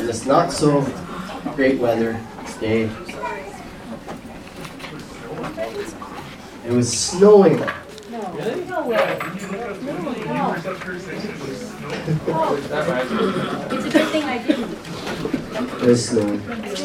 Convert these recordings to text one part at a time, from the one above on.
And it's not so great weather today. It was snowing. Really? No way. No. It's a good thing I didn't. It was snowing.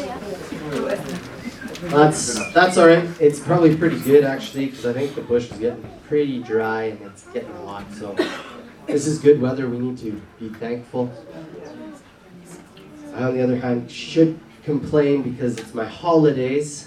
That's all right. It's probably pretty good actually, because I think the bush is getting pretty dry and it's getting hot. So this is good weather. We need to be thankful. I, on the other hand, should complain because it's my holidays.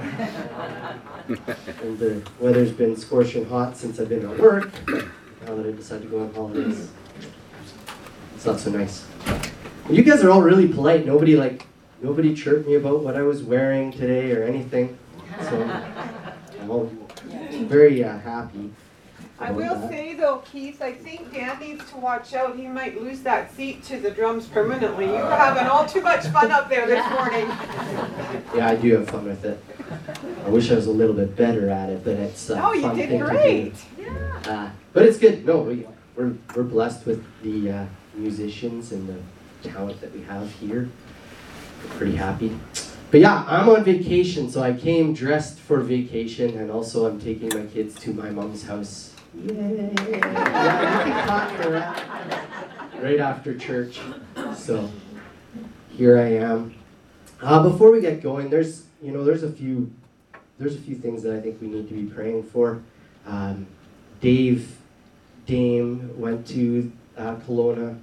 And the weather's been scorching hot since I've been at work. Now that I decided to go on holidays, it's not so nice. And you guys are all really polite. Nobody chirped me about what I was wearing today or anything. So I'm all very happy. I will say though, Keith, I think Dan needs to watch out. He might lose that seat to the drums permanently. You were having all too much fun up there this morning. Yeah, I do have fun with it. I wish I was a little bit better at it, but it's a you fun did thing great. to do. But it's good. No, we're blessed with the musicians and the talent that we have here. We're pretty happy. But yeah, I'm on vacation, so I came dressed for vacation, and also I'm taking my kids to my mom's house. Yay! Yeah, you can clap for that. Right after church. So here I am. Before we get going, there's a few things that I think we need to be praying for. Dame went to Kelowna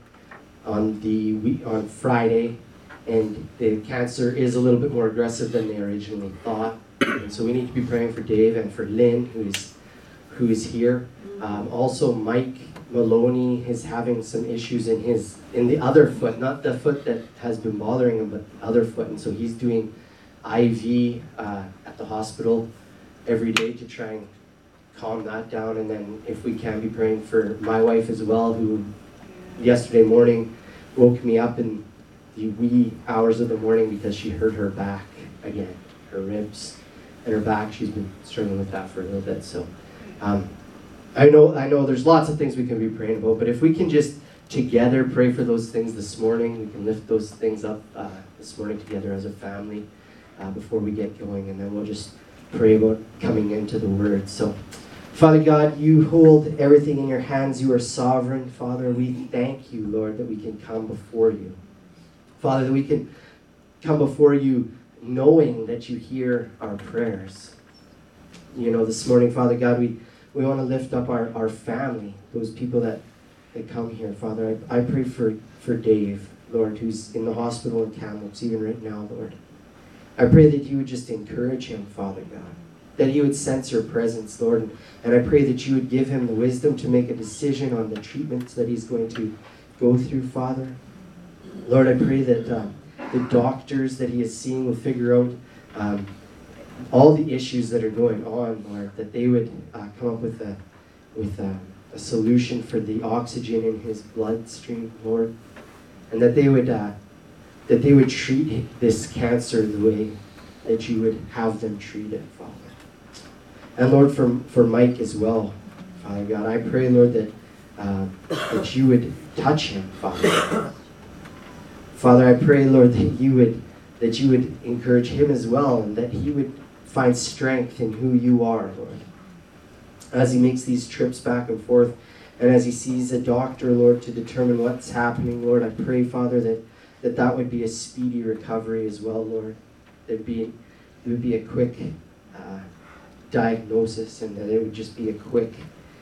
on Friday, and the cancer is a little bit more aggressive than they originally thought. And so we need to be praying for Dave and for Lynn, who is here. Also, Mike Maloney is having some issues in the other foot, not the foot that has been bothering him, but the other foot. And so he's doing IV at the hospital every day to try and calm that down. And then if we can, be praying for my wife as well, who yesterday morning woke me up in the wee hours of the morning because she hurt her back again, her ribs and her back. She's been struggling with that for a little bit. So I know there's lots of things we can be praying about, but if we can just together pray for those things this morning, we can lift those things up this morning together as a family before we get going, and then we'll just pray about coming into the Word. So, Father God, you hold everything in your hands. You are sovereign. Father, we thank you, Lord, that we can come before you. Father, that we can come before you knowing that you hear our prayers. This morning, Father God, we want to lift up our family, those people that come here. Father, I pray for Dave, Lord, who's in the hospital in Kamloops, even right now, Lord. I pray that you would just encourage him, Father God, that he would sense your presence, Lord, and I pray that you would give him the wisdom to make a decision on the treatments that he's going to go through, Father. Lord, I pray that the doctors that he is seeing will figure out all the issues that are going on, Lord, that they would come up with a solution for the oxygen in his bloodstream, Lord, and that they would treat this cancer the way that you would have them treat it, Father. And Lord, for Mike as well, Father God, I pray, Lord, that you would touch him, Father. Father, I pray, Lord, that you would encourage him as well, and that he would find strength in who you are, Lord. As he makes these trips back and forth, and as he sees a doctor, Lord, to determine what's happening, Lord, I pray, Father, that would be a speedy recovery as well, Lord. There would be a quick diagnosis, and that it would just be a quick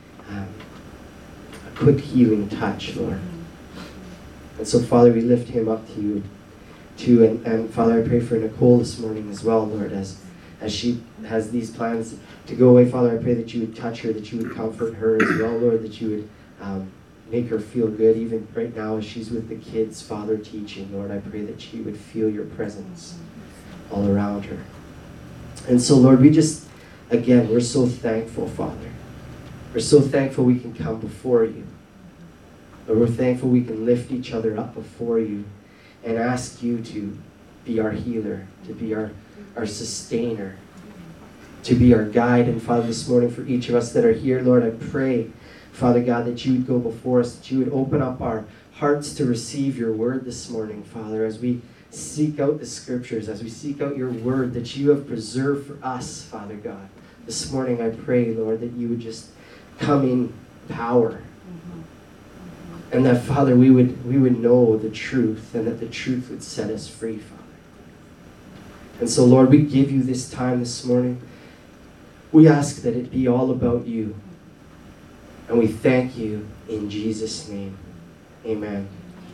healing touch, Lord. And so, Father, we lift him up to you, too. And Father, I pray for Nicole this morning as well, Lord, as she has these plans to go away. Father, I pray that you would touch her, that you would comfort her as well, Lord, that you would make her feel good, even right now as she's with the kids, Father, teaching. Lord, I pray that she would feel your presence all around her. And so, Lord, we're so thankful, Father. We're so thankful we can come before you. Lord, we're thankful we can lift each other up before you and ask you to be our healer, to be our sustainer, to be our guide. And Father, this morning for each of us that are here, Lord, I pray, Father God, that you would go before us, that you would open up our hearts to receive your word this morning, Father, as we seek out the scriptures, as we seek out your word that you have preserved for us, Father God. This morning I pray, Lord, that you would just come in power. And that, Father, we would know the truth, and that the truth would set us free, Father. And so, Lord, we give you this time this morning. We ask that it be all about you. And we thank you in Jesus' name. Amen.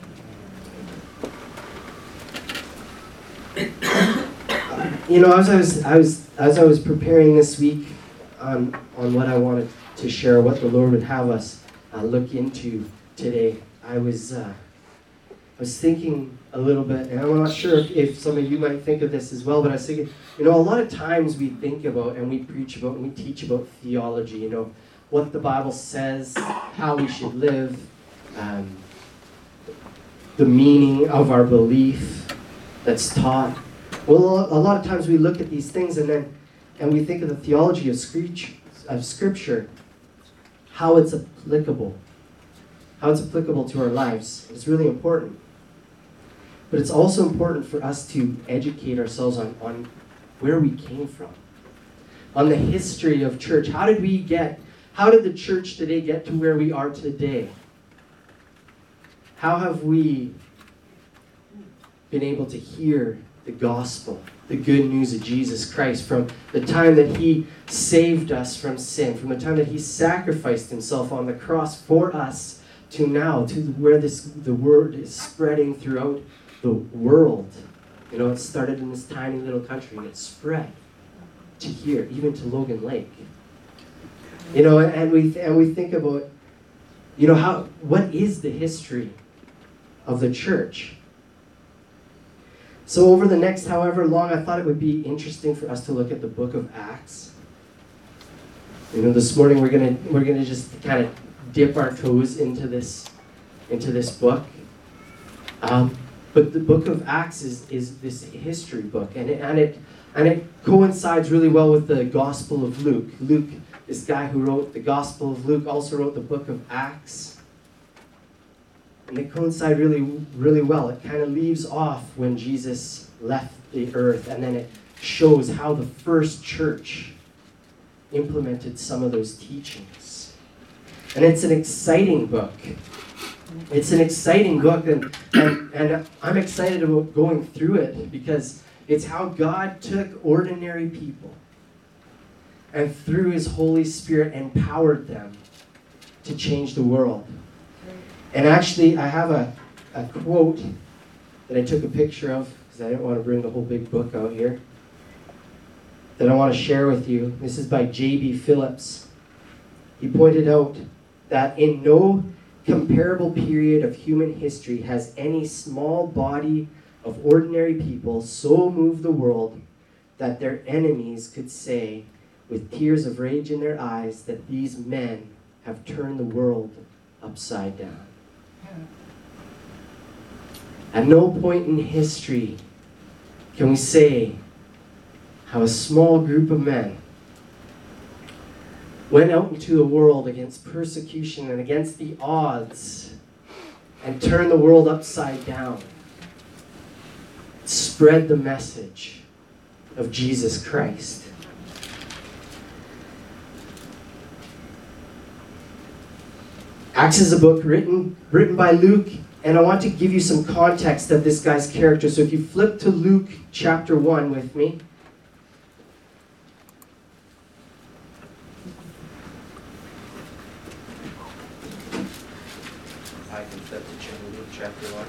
As I was preparing this week on what I wanted to share, what the Lord would have us look into today, I was thinking a little bit, and I'm not sure if some of you might think of this as well, but I was thinking, a lot of times we think about and we preach about and we teach about theology, what the Bible says, how we should live, the meaning of our belief that's taught. Well, a lot of times we look at these things and we think of the theology of Scripture, how it's applicable to our lives. It's really important. But it's also important for us to educate ourselves on where we came from, on the history of church. How did the church today get to where we are today? How have we been able to hear the gospel, the good news of Jesus Christ, from the time that he saved us from sin, from the time that he sacrificed himself on the cross for us, to now, to where the word is spreading throughout the world. It started in this tiny little country and it spread to here, even to Logan Lake. And we think about, what is the history of the church? So over the next however long, I thought it would be interesting for us to look at the book of Acts. This morning we're gonna just kind of dip our toes into this book. But the book of Acts is this history book, and it coincides really well with the Gospel of Luke. Luke, this guy who wrote the Gospel of Luke, also wrote the book of Acts. And they coincide really, really well. It kind of leaves off when Jesus left the earth, and then it shows how the first church implemented some of those teachings. And it's an exciting book. It's an exciting book, and I'm excited about going through it because it's how God took ordinary people and through his Holy Spirit empowered them to change the world. And actually, I have a quote that I took a picture of because I didn't want to bring the whole big book out here that I want to share with you. This is by J.B. Phillips. He pointed out that in no comparable period of human history has any small body of ordinary people so moved the world that their enemies could say, with tears of rage in their eyes, that these men have turned the world upside down. At no point in history can we say how a small group of men went out into the world against persecution and against the odds and turned the world upside down. Spread the message of Jesus Christ. Acts is a book written by Luke, and I want to give you some context of this guy's character. So if you flip to Luke chapter 1 with me. I can flip to Luke chapter 1.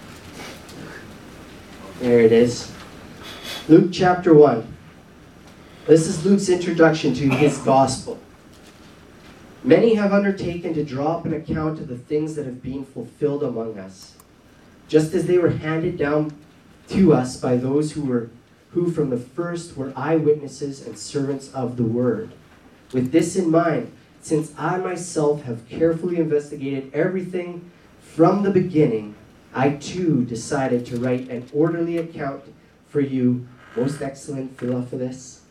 There it is. Luke chapter 1. This is Luke's introduction to his gospel. Many have undertaken to draw up an account of the things that have been fulfilled among us, just as they were handed down to us by those who from the first were eyewitnesses and servants of the word. With this in mind, since I myself have carefully investigated everything from the beginning, I too decided to write an orderly account for you, most excellent Theophilus.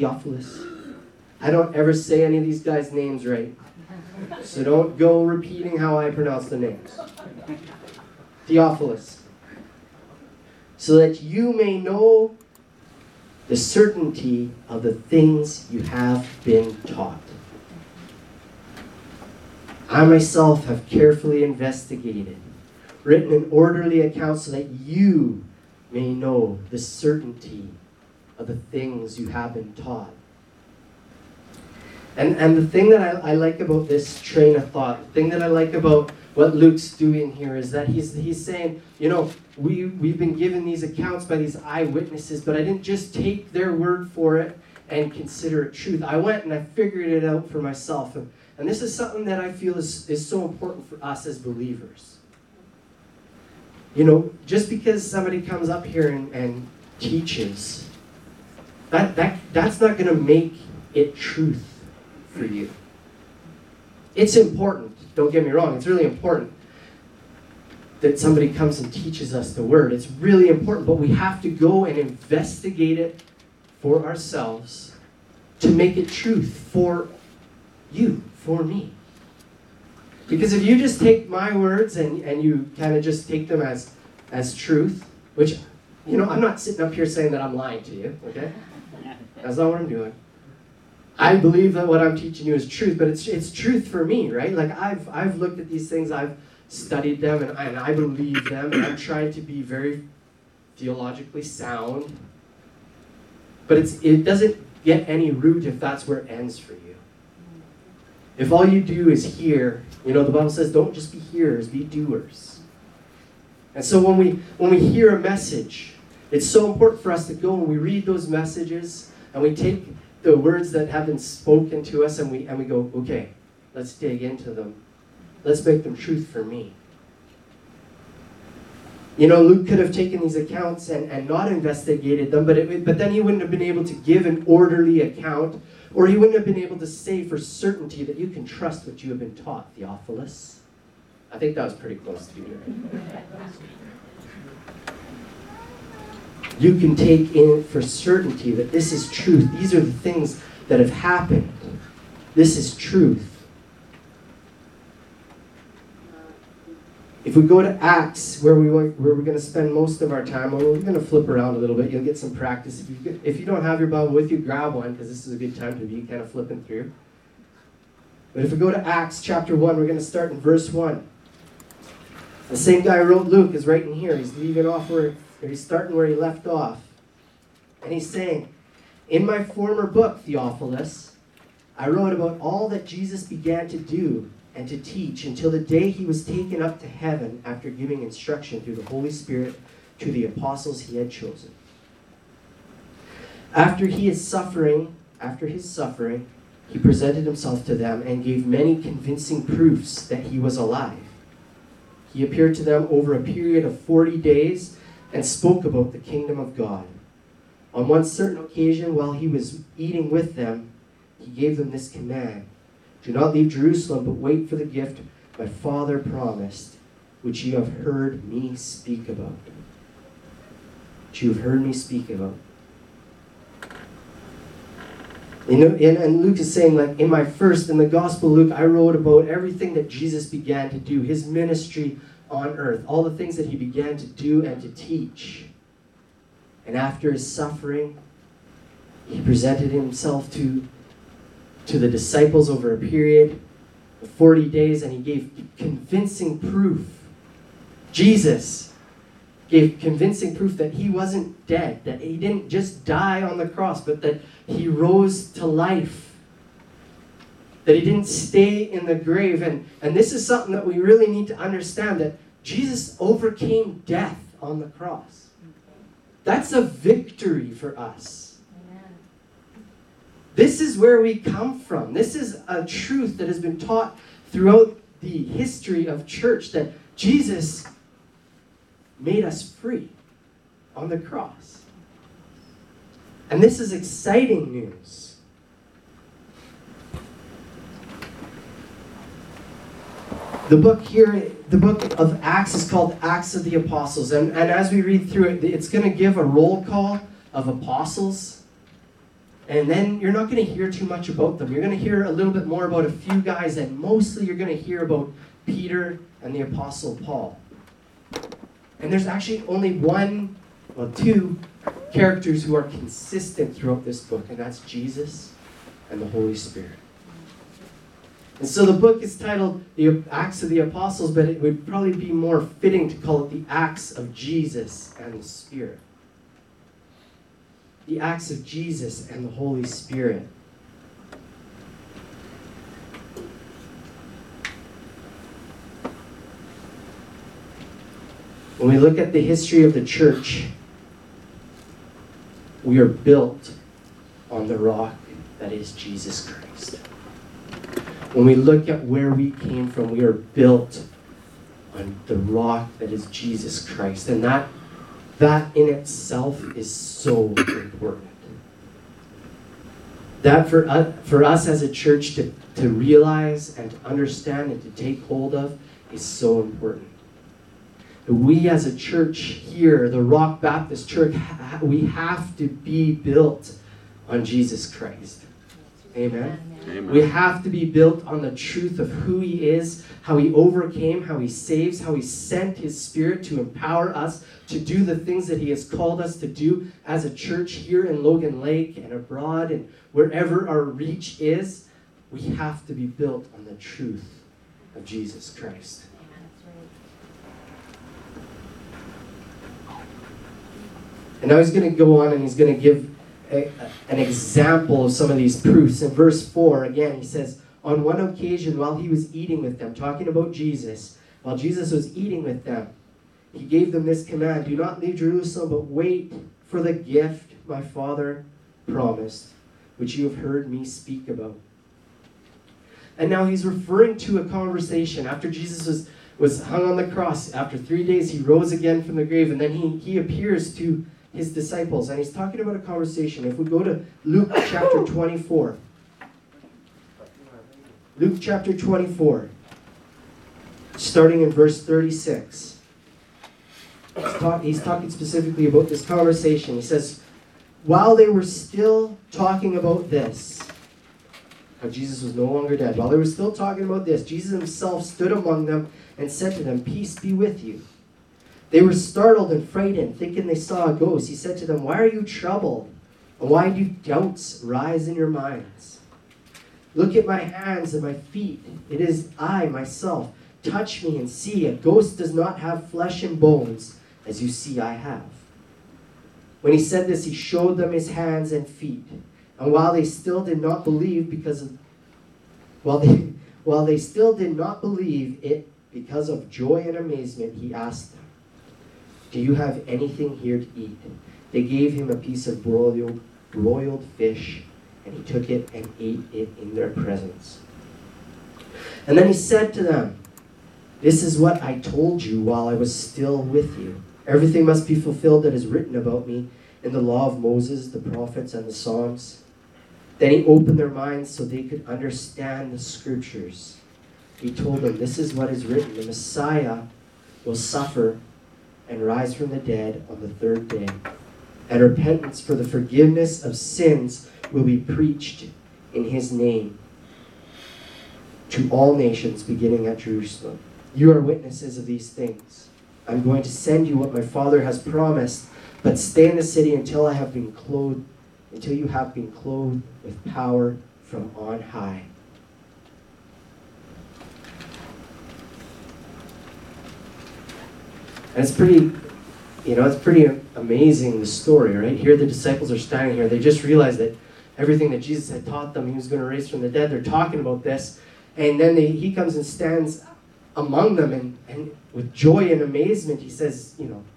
I don't ever say any of these guys' names right. So don't go repeating how I pronounce the names. Theophilus, so that you may know the certainty of the things you have been taught. I myself have carefully investigated, written an orderly account so that you may know the certainty of the things you have been taught. And the thing that I like about this train of thought, the thing that I like about what Luke's doing here is that he's saying, you know, we've been given these accounts by these eyewitnesses, but I didn't just take their word for it and consider it truth. I went and I figured it out for myself. And this is something that I feel is so important for us as believers. You know, just because somebody comes up here and teaches, that's not going to make it truth for you. It's important, don't get me wrong, it's really important that somebody comes and teaches us the word. It's really important, but we have to go and investigate it for ourselves to make it truth for you, for me. Because if you just take my words and you kind of just take them as truth, which, you know, I'm not sitting up here saying that I'm lying to you, okay? That's not what I'm doing. I believe that what I'm teaching you is truth, but it's truth for me, right? Like I've looked at these things, I've studied them, and I believe them, and I'm trying to be very theologically sound. But it doesn't get any root if that's where it ends for you. If all you do is hear, you know, the Bible says, don't just be hearers, be doers. And so when we hear a message, it's so important for us to go and we read those messages and we take the words that have been spoken to us and we go, okay, let's dig into them. Let's make them truth for me. You know, Luke could have taken these accounts and not investigated them, but then he wouldn't have been able to give an orderly account, or he wouldn't have been able to say for certainty that you can trust what you have been taught, Theophilus. I think that was pretty close to you, right? You can take in for certainty that this is truth. These are the things that have happened. This is truth. If we go to Acts, where we're going to spend most of our time, we're going to flip around a little bit. You'll get some practice. If you don't have your Bible with you, grab one, because this is a good time to be kind of flipping through. But if we go to Acts chapter 1, we're going to start in verse 1. The same guy who wrote Luke is right in here. He's leaving off he's starting where he left off. And he's saying, in my former book, Theophilus, I wrote about all that Jesus began to do and to teach until the day he was taken up to heaven after giving instruction through the Holy Spirit to the apostles he had chosen. After his suffering, he presented himself to them and gave many convincing proofs that he was alive. He appeared to them over a period of 40 days and spoke about the kingdom of God. On one certain occasion, while he was eating with them, he gave them this command: do not leave Jerusalem, but wait for the gift my Father promised, which you have heard me speak about. Which you have heard me speak about. You know, and Luke is saying, like, in the Gospel of Luke, I wrote about everything that Jesus began to do, his ministry on earth, all the things that he began to do and to teach. And after his suffering, he presented himself to the disciples over a period of 40 days, and he gave convincing proof. Jesus gave convincing proof that he wasn't dead, that he didn't just die on the cross, but that he rose to life, that he didn't stay in the grave. And this is something that we really need to understand, that Jesus overcame death on the cross. That's a victory for us. Amen. This is where we come from. This is a truth that has been taught throughout the history of church, that Jesus made us free on the cross. And this is exciting news. The book of Acts is called Acts of the Apostles. And as we read through it, it's going to give a roll call of apostles. And then you're not going to hear too much about them. You're going to hear a little bit more about a few guys, and mostly you're going to hear about Peter and the Apostle Paul. And there's actually only two characters who are consistent throughout this book, and that's Jesus and the Holy Spirit. And so the book is titled The Acts of the Apostles, but it would probably be more fitting to call it The Acts of Jesus and the Spirit. The Acts of Jesus and the Holy Spirit. When we look at the history of the church, we are built on the rock that is Jesus Christ. When we look at where we came from, we are built on the rock that is Jesus Christ. And that in itself is so important. That for us as a church to realize and to understand and to take hold of is so important. We as a church here, the Rock Baptist Church, we have to be built on Jesus Christ. Amen. Amen. We have to be built on the truth of who He is, how He overcame, how He saves, how He sent His Spirit to empower us to do the things that He has called us to do as a church here in Logan Lake and abroad and wherever our reach is. We have to be built on the truth of Jesus Christ. And now he's going to go on and he's going to give an example of some of these proofs. In verse 4, again, he says, on one occasion while he was eating with them, talking about Jesus, while Jesus was eating with them, he gave them this command, do not leave Jerusalem, but wait for the gift my Father promised, which you have heard me speak about. And now he's referring to a conversation after Jesus was hung on the cross. After 3 days, he rose again from the grave, and then he appears to his disciples, and he's talking about a conversation. If we go to Luke chapter 24. Luke chapter 24, starting in verse 36. He's talking specifically about this conversation. He says, while they were still talking about this, how Jesus was no longer dead, while they were still talking about this, Jesus himself stood among them and said to them, peace be with you. They were startled and frightened, thinking they saw a ghost. He said to them, why are you troubled? And why do doubts rise in your minds? Look at my hands and my feet. It is I, myself. Touch me and see. A ghost does not have flesh and bones, as you see I have. When he said this, he showed them his hands and feet. And while they still did not believe while they still did not believe it because of joy and amazement, he asked them, do you have anything here to eat? They gave him a piece of broiled fish, and he took it and ate it in their presence. And then he said to them, this is what I told you while I was still with you. Everything must be fulfilled that is written about me in the law of Moses, the prophets, and the Psalms. Then he opened their minds so they could understand the scriptures. He told them, this is what is written. The Messiah will suffer and rise from the dead on the third day. And repentance for the forgiveness of sins will be preached in his name to all nations, beginning at Jerusalem. You are witnesses of these things. I'm going to send you what my Father has promised, but stay in the city until you have been clothed with power from on high. And it's pretty amazing, the story, right? Here the disciples are standing here. They just realized that everything that Jesus had taught them, he was going to raise from the dead. They're talking about this. And then he comes and stands among them, and with joy and amazement, he says,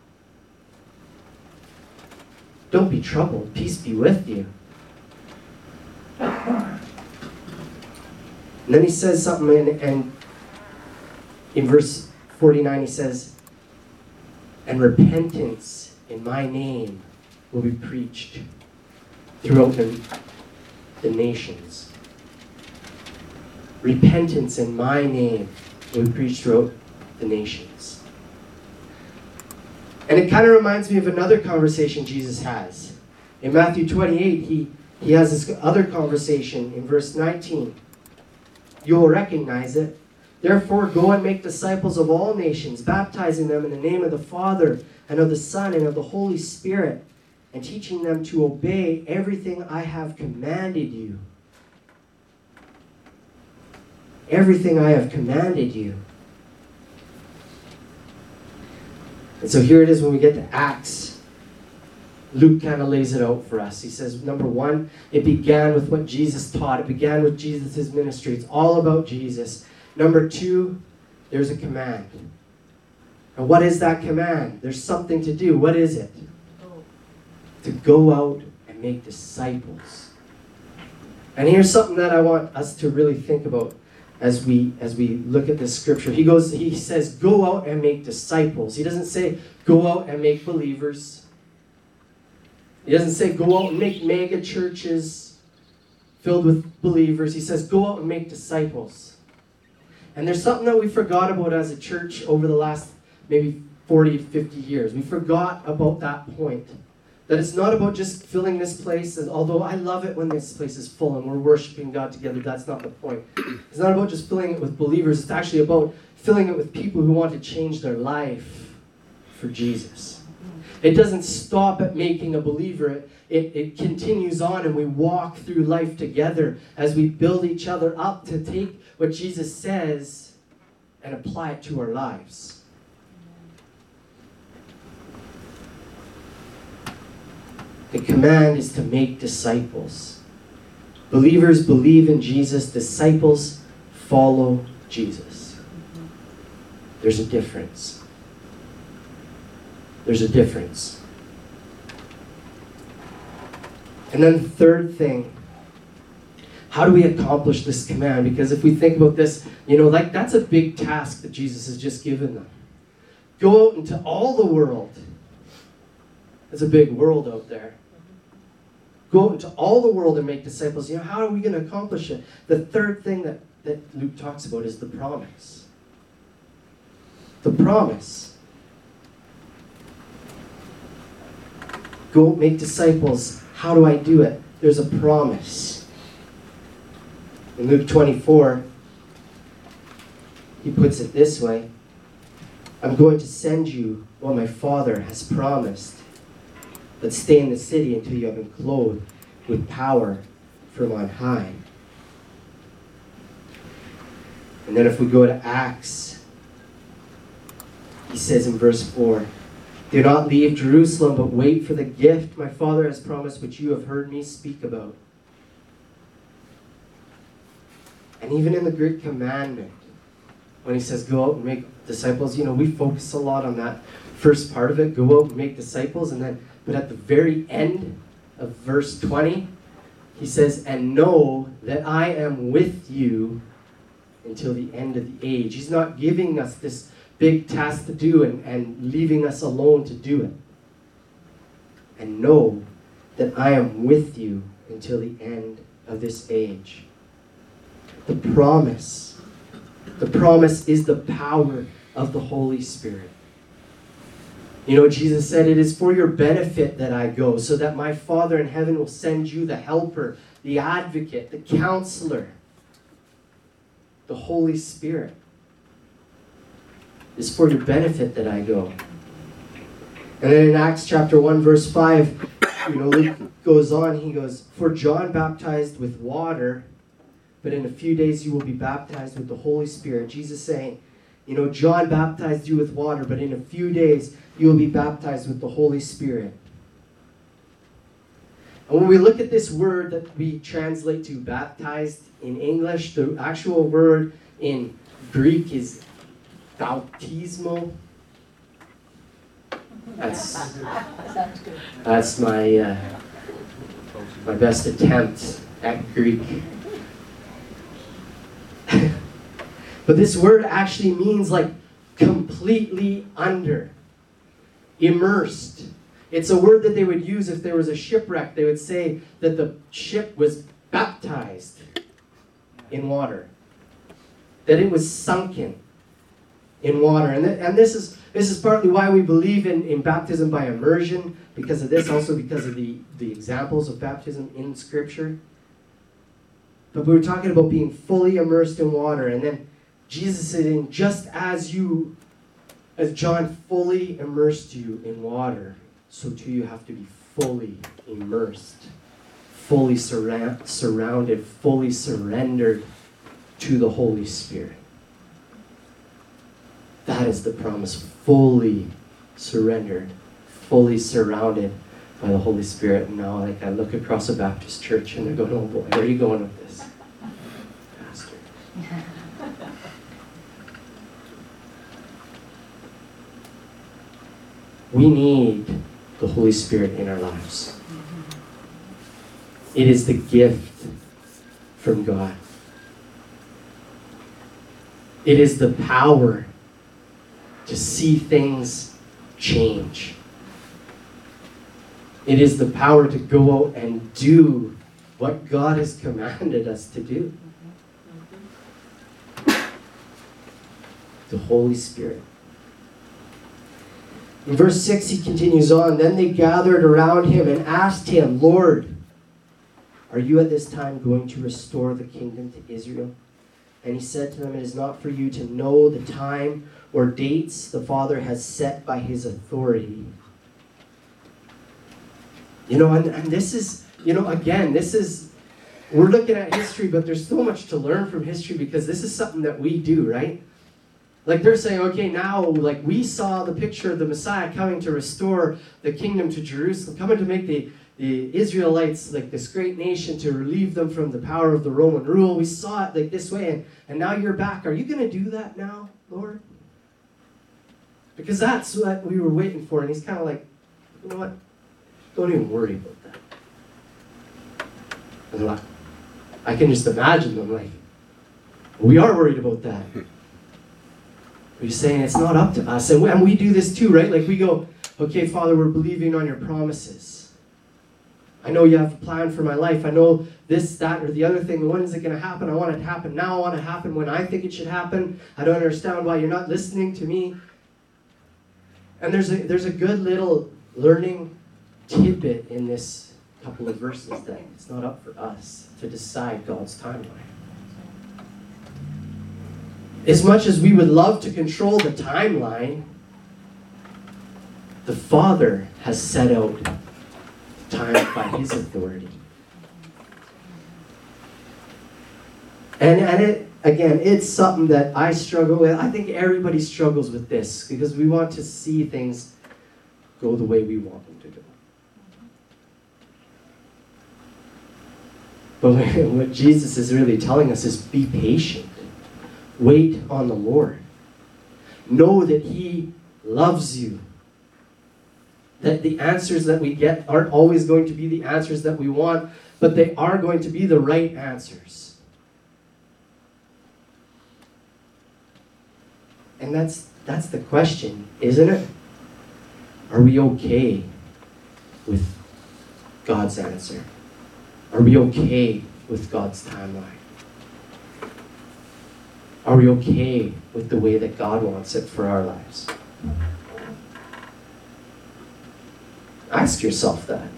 don't be troubled. Peace be with you. And then he says something, and in verse 49 he says, and repentance in my name will be preached throughout the nations. Repentance in my name will be preached throughout the nations. And it kind of reminds me of another conversation Jesus has. In Matthew 28, he has this other conversation in verse 19. You will recognize it. Therefore, go and make disciples of all nations, baptizing them in the name of the Father and of the Son and of the Holy Spirit, and teaching them to obey everything I have commanded you. Everything I have commanded you. And so here it is when we get to Acts. Luke kind of lays it out for us. He says, number one, it began with what Jesus taught. It began with Jesus' ministry. It's all about Jesus. Number two, there's a command. And what is that command? There's something to do. What is it? To go out and make disciples. And here's something that I want us to really think about as we look at this scripture. He says, go out and make disciples. He doesn't say, go out and make believers. He doesn't say, go out and make mega churches filled with believers. He says, go out and make disciples. And there's something that we forgot about as a church over the last maybe 40, 50 years. We forgot about that point. That it's not about just filling this place, although I love it when this place is full and we're worshiping God together. That's not the point. It's not about just filling it with believers. It's actually about filling it with people who want to change their life for Jesus. It doesn't stop at making a believer. It continues on, and we walk through life together as we build each other up to take what Jesus says and apply it to our lives. The command is to make disciples. Believers believe in Jesus. Disciples follow Jesus. There's a difference. There's a difference. And then the third thing, how do we accomplish this command? Because if we think about this, like that's a big task that Jesus has just given them. Go out into all the world. There's a big world out there. Go out into all the world and make disciples. How are we going to accomplish it? The third thing that Luke talks about is the promise. The promise. Go make disciples. How do I do it? There's a promise. In Luke 24, he puts it this way. I'm going to send you what my Father has promised. But stay in the city until you have been clothed with power from on high. And then if we go to Acts, he says in verse 4, do not leave Jerusalem, but wait for the gift my Father has promised, which you have heard me speak about. And even in the Great Commandment, when he says go out and make disciples, we focus a lot on that first part of it, go out and make disciples, but at the very end of verse 20, he says, and know that I am with you until the end of the age. He's not giving us this big task to do and leaving us alone to do it. And know that I am with you until the end of this age. The promise. The promise is the power of the Holy Spirit. Jesus said, it is for your benefit that I go, so that my Father in heaven will send you the helper, the advocate, the counselor, the Holy Spirit. It's for your benefit that I go. And then in Acts chapter 1, verse 5, Luke goes on, he goes, for John baptized with water, but in a few days you will be baptized with the Holy Spirit. Jesus saying, John baptized you with water, but in a few days you will be baptized with the Holy Spirit. And when we look at this word that we translate to baptized in English, the actual word in Greek is baptismo. That's my best attempt at Greek. But this word actually means like completely under, immersed. It's a word that they would use if there was a shipwreck. They would say that the ship was baptized in water, that it was sunken in water. And this is partly why we believe in baptism by immersion, because of this, also because of the examples of baptism in Scripture. But we were talking about being fully immersed in water. And then Jesus is saying, just as John fully immersed you in water, so too you have to be fully immersed, fully surrounded, fully surrendered to the Holy Spirit. That is the promise, fully surrendered, fully surrounded by the Holy Spirit. And now, I look across a Baptist church and I go, oh boy, where are you going with this, Pastor? We need the Holy Spirit in our lives. It is the gift from God. It is the power to see things change. It is the power to go out and do what God has commanded us to do. The Holy Spirit. In verse 6, he continues on. Then they gathered around him and asked him, Lord, are you at this time going to restore the kingdom to Israel? And he said to them, it is not for you to know the time or dates the Father has set by his authority. And this is, again, we're looking at history, but there's so much to learn from history because this is something that we do, right? Like they're saying, okay, now, we saw the picture of the Messiah coming to restore the kingdom to Jerusalem, coming to make the Israelites this great nation, to relieve them from the power of the Roman rule. We saw it this way, and now you're back. Are you going to do that now, Lord? Because that's what we were waiting for. And he's kind of like, you know what? Don't even worry about that. And they're like, I can just imagine them we are worried about that. We're saying it's not up to us. And we do this too, right? We go, okay, Father, we're believing on your promises. I know you have a plan for my life. I know this, that, or the other thing. When is it going to happen? I want it to happen now. I want it to happen when I think it should happen. I don't understand why you're not listening to me. And there's a good little learning tidbit in this couple of verses that it's not up for us to decide God's timeline. As much as we would love to control the timeline, the Father has set out time by his authority. And it's something that I struggle with. I think everybody struggles with this because we want to see things go the way we want them to go. But what Jesus is really telling us is be patient. Wait on the Lord. Know that he loves you. That the answers that we get aren't always going to be the answers that we want, but they are going to be the right answers. And that's the question, isn't it? Are we okay with God's answer? Are we okay with God's timeline? Are we okay with the way that God wants it for our lives? Ask yourself that.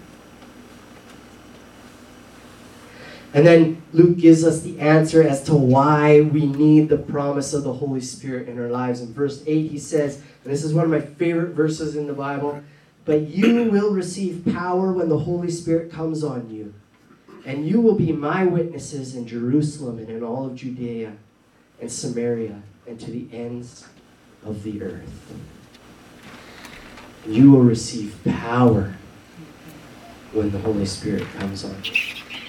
And then Luke gives us the answer as to why we need the promise of the Holy Spirit in our lives. In verse 8 he says, and this is one of my favorite verses in the Bible, but you will receive power when the Holy Spirit comes on you, and you will be my witnesses in Jerusalem and in all of Judea and Samaria and to the ends of the earth. You will receive power when the Holy Spirit comes on you.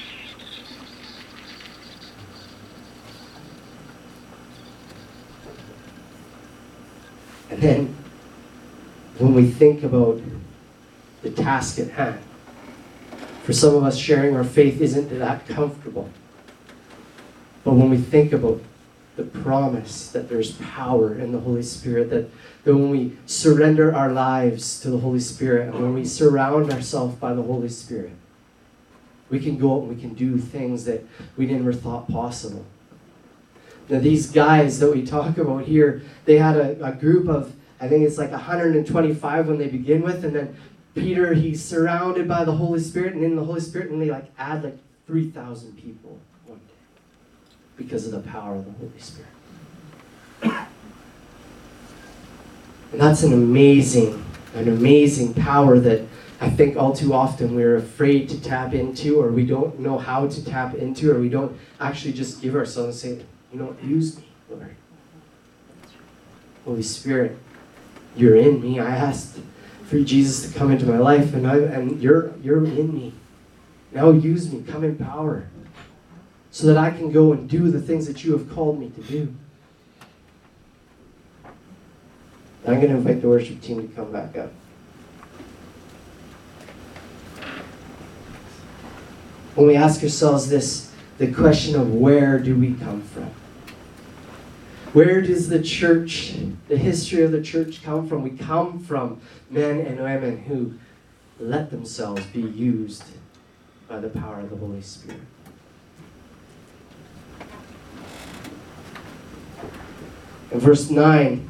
And then, when we think about the task at hand, for some of us, sharing our faith isn't that comfortable. But when we think about the promise that there's power in the Holy Spirit, that when we surrender our lives to the Holy Spirit, and when we surround ourselves by the Holy Spirit, we can go out and we can do things that we never thought possible. Now, these guys that we talk about here, they had a group of, I think it's 125 when they begin with, and then Peter, he's surrounded by the Holy Spirit, and in the Holy Spirit, and they add 3,000 people one day because of the power of the Holy Spirit. And that's an amazing power that I think all too often we're afraid to tap into, or we don't know how to tap into, or we don't actually just give ourselves and say, use me, Lord. Holy Spirit, you're in me. I asked for Jesus to come into my life, and you're in me. Now use me. Come in power, so that I can go and do the things that you have called me to do. I'm going to invite the worship team to come back up. When we ask ourselves the question of where do we come from? Where does the church, the history of the church come from? We come from men and women who let themselves be used by the power of the Holy Spirit. In verse 9,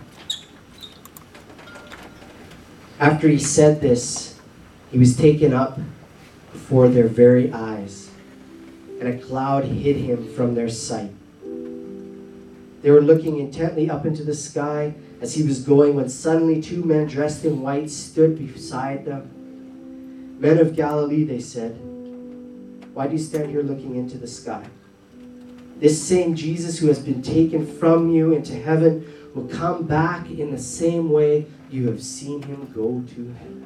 after he said this, he was taken up before their very eyes, and a cloud hid him from their sight. They were looking intently up into the sky as he was going, when suddenly 2 men dressed in white stood beside them. Men of Galilee, they said, why do you stand here looking into the sky? This same Jesus who has been taken from you into heaven will come back in the same way you have seen him go to heaven.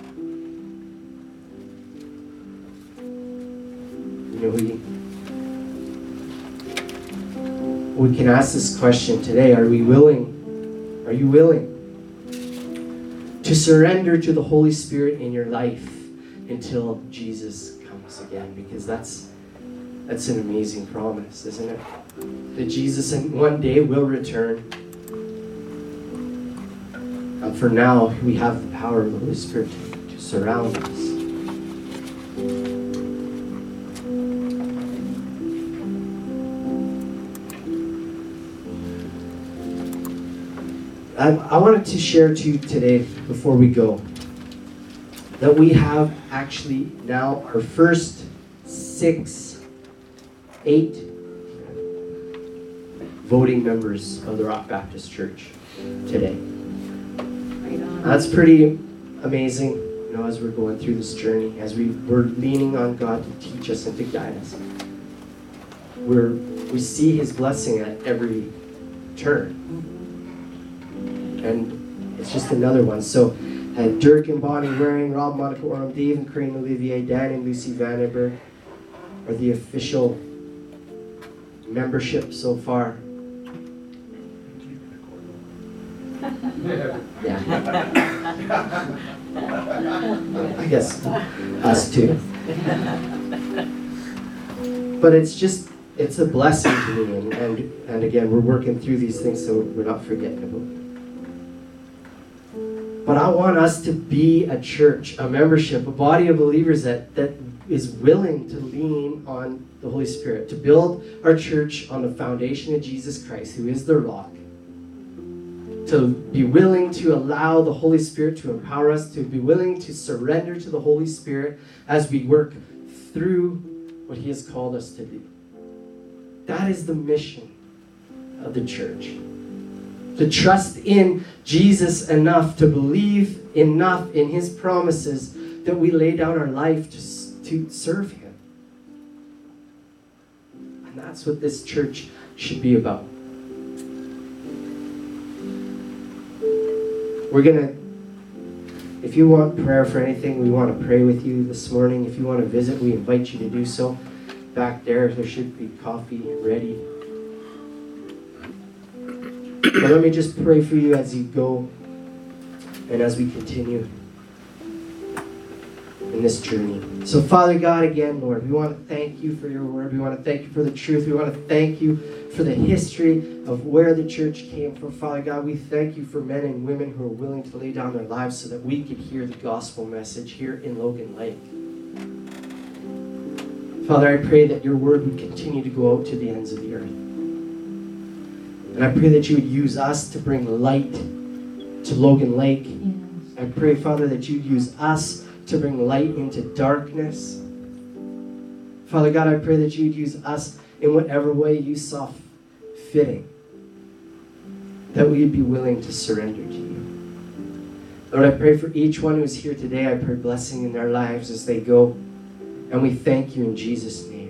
We can ask this question today. Are you willing to surrender to the Holy Spirit in your life until Jesus comes again? Because that's an amazing promise, isn't it? That Jesus one day will return. And for now, we have the power of the Holy Spirit to surround us. I wanted to share to you today, before we go, that we have actually now our first 8 voting members of the Rock Baptist Church today. That's pretty amazing, as we're going through this journey, as we're leaning on God to teach us and to guide us. We see his blessing at every turn. And it's just another one. So Dirk and Bonnie Waring, Rob, Monica Oram, Dave and Corinne Olivier, Dan and Lucy Vandenberg are the official membership so far. Yeah. I guess us too. But it's a blessing to me, and again, we're working through these things so we're not forgetting about it. But I want us to be a church, a membership, a body of believers that is willing to lean on the Holy Spirit, to build our church on the foundation of Jesus Christ, who is the rock, to be willing to allow the Holy Spirit to empower us, to be willing to surrender to the Holy Spirit as we work through what he has called us to do. That is the mission of the church. To trust in Jesus enough, to believe enough in his promises that we lay down our life to serve him. And that's what this church should be about. If you want prayer for anything, we want to pray with you this morning. If you want to visit, we invite you to do so. Back there should be coffee ready. But let me just pray for you as you go and as we continue in this journey. So Father God, again, Lord, we want to thank you for your word. We want to thank you for the truth. We want to thank you for the history of where the church came from. Father God, we thank you for men and women who are willing to lay down their lives so that we could hear the gospel message here in Logan Lake. Father, I pray that your word would continue to go out to the ends of the earth. And I pray that you would use us to bring light to Logan Lake. I pray, Father, that you'd use us to bring light into darkness. Father God, I pray that you'd use us in whatever way you saw fitting. that we'd be willing to surrender to you. Lord, I pray for each one who's here today. I pray blessing in their lives as they go. And we thank you in Jesus' name.